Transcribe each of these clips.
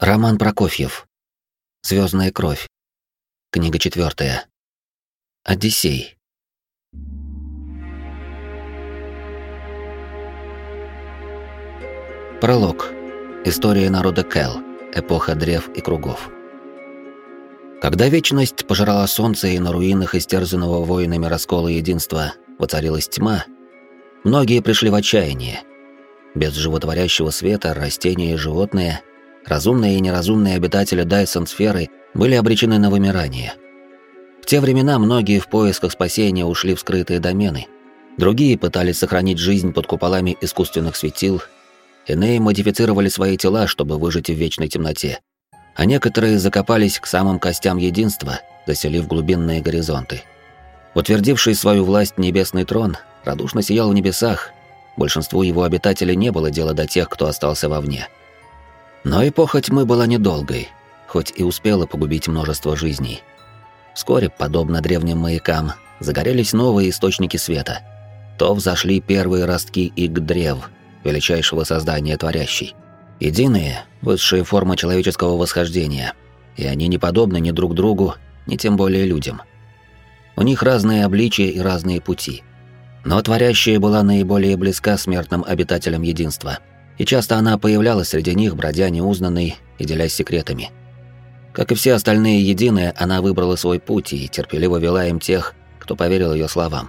Роман Прокофьев. Звездная кровь. Книга 4. Одиссей. Пролог. История народа Кел. Эпоха древ и кругов. Когда вечность пожрала солнце и на руинах истерзанного воинами раскола единства воцарилась тьма, многие пришли в отчаяние. Без животворящего света растения и животные, разумные и неразумные обитатели Дайсон-сферы были обречены на вымирание. В те времена многие в поисках спасения ушли в скрытые домены, другие пытались сохранить жизнь под куполами искусственных светил, иные модифицировали свои тела, чтобы выжить в вечной темноте, а некоторые закопались к самым костям единства, заселив глубинные горизонты. Утвердивший свою власть небесный трон радушно сиял в небесах, большинству его обитателей не было дела до тех, кто остался вовне. Но эпоха тьмы была недолгой, хоть и успела погубить множество жизней. Вскоре, подобно древним маякам, загорелись новые источники света. То взошли первые ростки иг-древ, величайшего создания творящей. Единые, высшие формы человеческого восхождения, и они не подобны ни друг другу, ни тем более людям. У них разные обличия и разные пути. Но творящая была наиболее близка смертным обитателям единства, и часто она появлялась среди них, бродя неузнанной и делясь секретами. Как и все остальные единые, она выбрала свой путь и терпеливо вела им тех, кто поверил ее словам.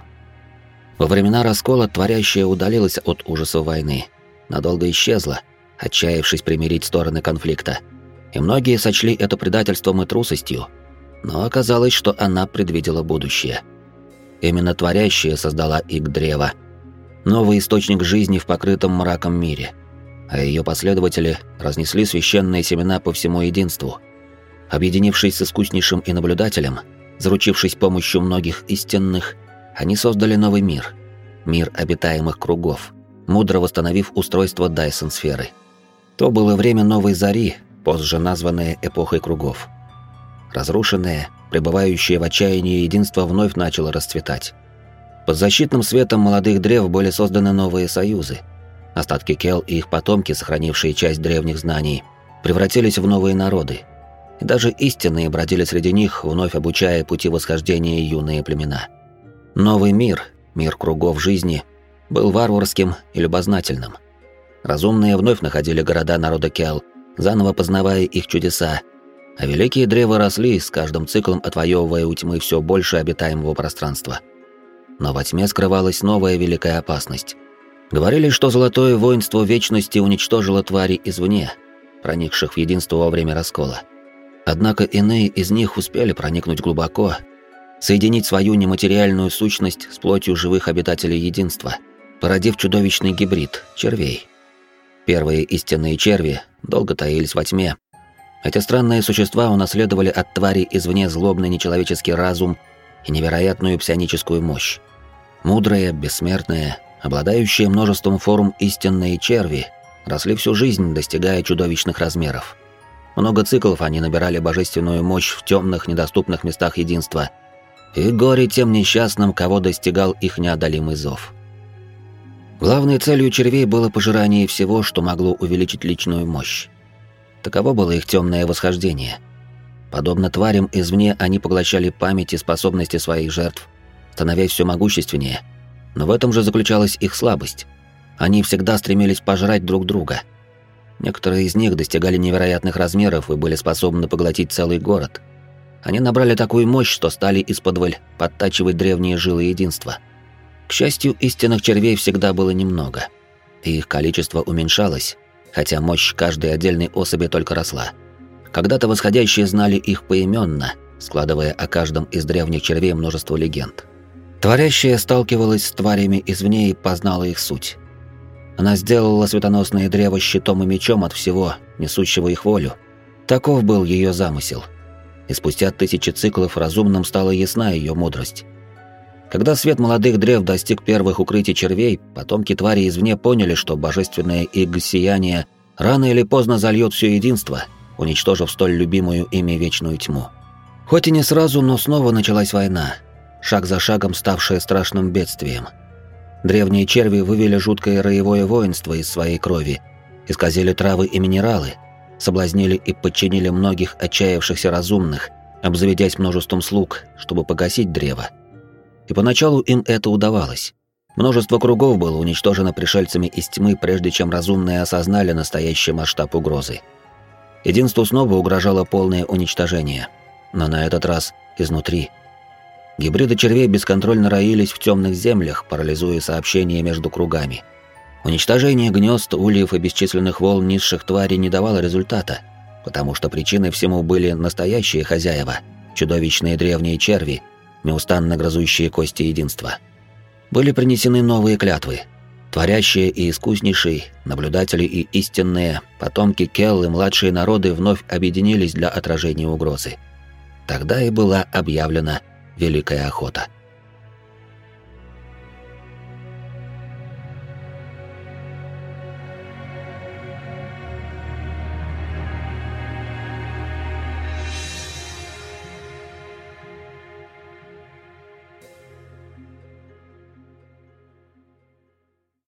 Во времена раскола творящая удалилась от ужасов войны, надолго исчезла, отчаявшись примирить стороны конфликта, и многие сочли это предательством и трусостью, но оказалось, что она предвидела будущее. Именно творящая создала иг-древо, новый источник жизни в покрытом мраком мире, а ее последователи разнесли священные семена по всему единству. Объединившись с искуснейшим и наблюдателем, заручившись помощью многих истинных, они создали новый мир, мир обитаемых кругов, мудро восстановив устройство Дайсон-сферы. То было время новой зари, позже названное эпохой кругов. Разрушенное, пребывающее в отчаянии единство вновь начало расцветать. Под защитным светом молодых древ были созданы новые союзы. Остатки Кел и их потомки, сохранившие часть древних знаний, превратились в новые народы. И даже истинные бродили среди них, вновь обучая пути восхождения юные племена. Новый мир, мир кругов жизни, был варварским и любознательным. Разумные вновь находили города народа Кел, заново познавая их чудеса, а великие древа росли, с каждым циклом отвоевывая у тьмы все больше обитаемого пространства. Но во тьме скрывалась новая великая опасность. Говорили, что золотое воинство вечности уничтожило твари извне, проникших в единство во время раскола. Однако иные из них успели проникнуть глубоко, соединить свою нематериальную сущность с плотью живых обитателей единства, породив чудовищный гибрид — червей. Первые истинные черви долго таились во тьме. Эти странные существа унаследовали от тварей извне злобный нечеловеческий разум и невероятную псионическую мощь. Мудрые, бессмертные, обладающие множеством форм истинные черви росли всю жизнь, достигая чудовищных размеров. Много циклов они набирали божественную мощь в темных, недоступных местах единства, и горе тем несчастным, кого достигал их неодолимый зов. Главной целью червей было пожирание всего, что могло увеличить личную мощь. Таково было их темное восхождение. Подобно тварям извне, они поглощали память и способности своих жертв, становясь все могущественнее. Но в этом же заключалась их слабость. Они всегда стремились пожрать друг друга. Некоторые из них достигали невероятных размеров и были способны поглотить целый город. Они набрали такую мощь, что стали исподволь подтачивать древние жилы единства. К счастью, истинных червей всегда было немного, и их количество уменьшалось, хотя мощь каждой отдельной особи только росла. Когда-то восходящие знали их поименно, складывая о каждом из древних червей множество легенд. Творящая сталкивалась с тварями извне и познала их суть. Она сделала светоносное древо щитом и мечом от всего, несущего их волю. Таков был ее замысел. И спустя тысячи циклов разумным стала ясна ее мудрость. Когда свет молодых древ достиг первых укрытий червей, потомки твари извне поняли, что божественное иг-сияние рано или поздно зальет все единство, уничтожив столь любимую ими вечную тьму. Хоть и не сразу, но снова началась война, шаг за шагом ставшая страшным бедствием. Древние черви вывели жуткое роевое воинство из своей крови, исказили травы и минералы, соблазнили и подчинили многих отчаявшихся разумных, обзаведясь множеством слуг, чтобы погасить древо. И поначалу им это удавалось. Множество кругов было уничтожено пришельцами из тьмы, прежде чем разумные осознали настоящий масштаб угрозы. Единству снова угрожало полное уничтожение, но на этот раз изнутри. Гибриды червей бесконтрольно роились в темных землях, парализуя сообщения между кругами. Уничтожение гнезд, ульев и бесчисленных волн низших тварей не давало результата, потому что причиной всему были настоящие хозяева, чудовищные древние черви, неустанно грызущие кости единства. Были принесены новые клятвы. Творящие и искуснейшие, наблюдатели и истинные, потомки Келл и младшие народы вновь объединились для отражения угрозы. Тогда и была объявлена Великая Охота.